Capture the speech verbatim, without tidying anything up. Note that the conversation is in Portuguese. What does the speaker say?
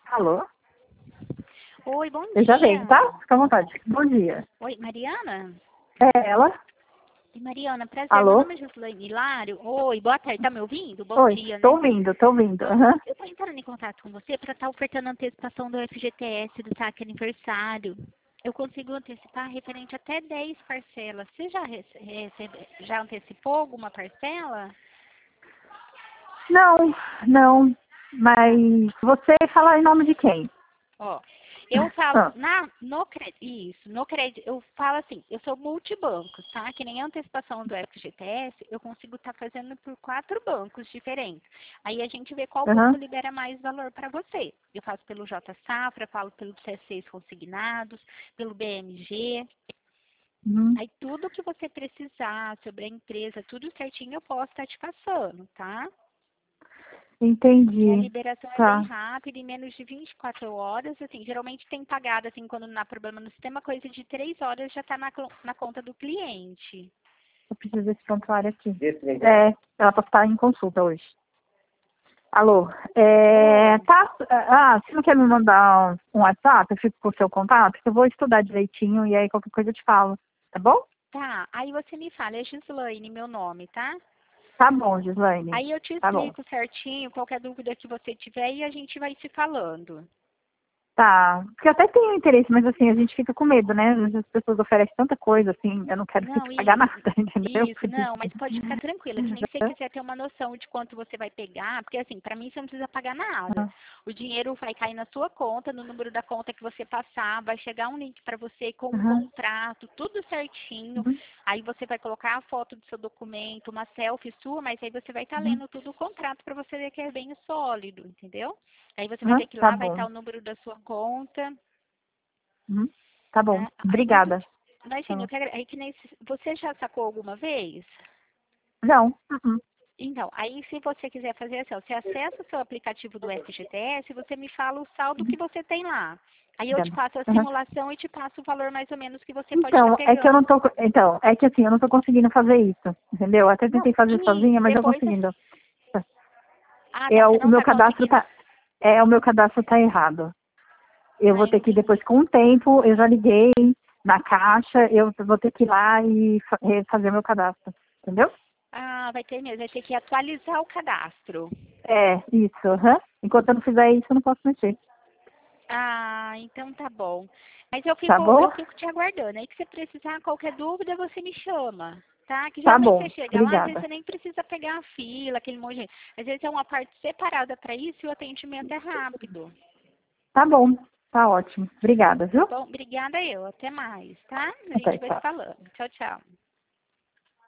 Alô? Oi, bom Eu já dia. veio, tá? Fica à vontade. Bom dia. Oi, Mariana? É ela? Oi, Mariana, prazer. Meu Alô? nome é Gislaine Hilário. Oi, boa tarde. Tá me ouvindo? Bom Oi, dia, tô né? ouvindo, tô ouvindo. Aham. Eu tô entrando em contato com você para estar ofertando antecipação do F G T S do saque aniversário. Eu consigo antecipar referente até dez parcelas. Você já, rece recebe, já antecipou alguma parcela? Não, não. Mas você fala em nome de quem? Ó, eu falo, Ah, na, no crédito, isso, no crédito, eu falo assim, eu sou multibanco, tá? Que nem a antecipação do F G T S, eu consigo estar fazendo por quatro bancos diferentes. Aí a gente vê qual banco aham. libera mais valor para você. Eu faço pelo J Safra, falo pelo C seis consignados, pelo B M G. Uhum. Aí tudo que você precisar sobre a empresa, tudo certinho, eu posso estar te passando, tá? E a Entendi. liberação é bem Tá. rápida, em menos de vinte e quatro horas, assim, geralmente tem pagado, assim, quando não há problema no sistema, coisa de três horas já está na, clo- na conta do cliente. Eu preciso desse prontuário aqui. É, ela pode estar em consulta hoje. Alô? É, Oi. tá. Ah, você não quer me mandar um um WhatsApp? Eu fico com o seu contato, que eu vou estudar direitinho e aí qualquer coisa eu te falo. Tá bom? Tá, aí você me fala, é Gislaine, meu nome, tá? Tá bom, Gislaine. Aí eu te Tá bom. explico certinho, qualquer dúvida que você tiver, e a gente vai se falando. Tá, porque eu até tenho interesse, mas assim, a gente fica com medo, né? Às vezes as pessoas oferecem tanta coisa, assim, eu não quero ter Não, que pagar isso, nada, entendeu? isso, Por isso. não, mas pode ficar tranquila, que nem você quiser ter uma noção de quanto você vai pegar, porque assim, pra mim você não precisa pagar nada. Ah, O dinheiro vai cair na sua conta, no número da conta que você passar, vai chegar um link pra você com um aham, contrato, tudo certinho. uhum, Aí você vai colocar a foto do seu documento, uma selfie sua, mas aí você vai estar uhum, lendo tudo o contrato pra você ver que é bem sólido, entendeu? Aí você vai aham, ver que tá lá vai estar bom. o número da sua conta, Uhum, tá bom. né? Aí, mas Obrigada. Tá imagina, bom. eu quero, aí que nem se- você já sacou alguma vez? Não, uhum, Então, aí se você quiser fazer assim, ó, você acessa o seu aplicativo do F G T S, você me fala o saldo que você tem lá. Aí eu te obrigada. passo a Aham. simulação e te passo o valor mais ou menos que você pode estar Então, é que eu pegando. não tô, co- então, é que assim, eu não tô conseguindo fazer isso, entendeu? Eu até Não, tentei fazer sozinha, isso, mas eu depois... conseguindo. Ah, É, tá, o, você o não meu está cadastro conseguindo. tá, é, o meu cadastro tá errado. Eu Ah, vou ter que depois, entendi. com o tempo, eu já liguei na caixa, eu vou ter que ir lá e fa- eh, fazer meu cadastro, entendeu? Ah, vai ter mesmo, vai ter que atualizar o cadastro. É, isso, aham. Enquanto eu não fizer isso, eu não posso mexer. Ah, então tá bom. Mas eu Tá fico, bom? eu fico te aguardando. Aí que você precisar, qualquer dúvida, você me chama. Tá? Que Tá geralmente você bom. chega lá, às vezes Obrigada. você nem precisa pegar a fila, aquele monte de gente. Às vezes é uma parte separada para isso e o atendimento é rápido. Tá bom. Tá ótimo. Obrigada, Tá viu? bom? Obrigada eu. Até mais, tá? A Até, gente vai se tchau. falando. Tchau, tchau.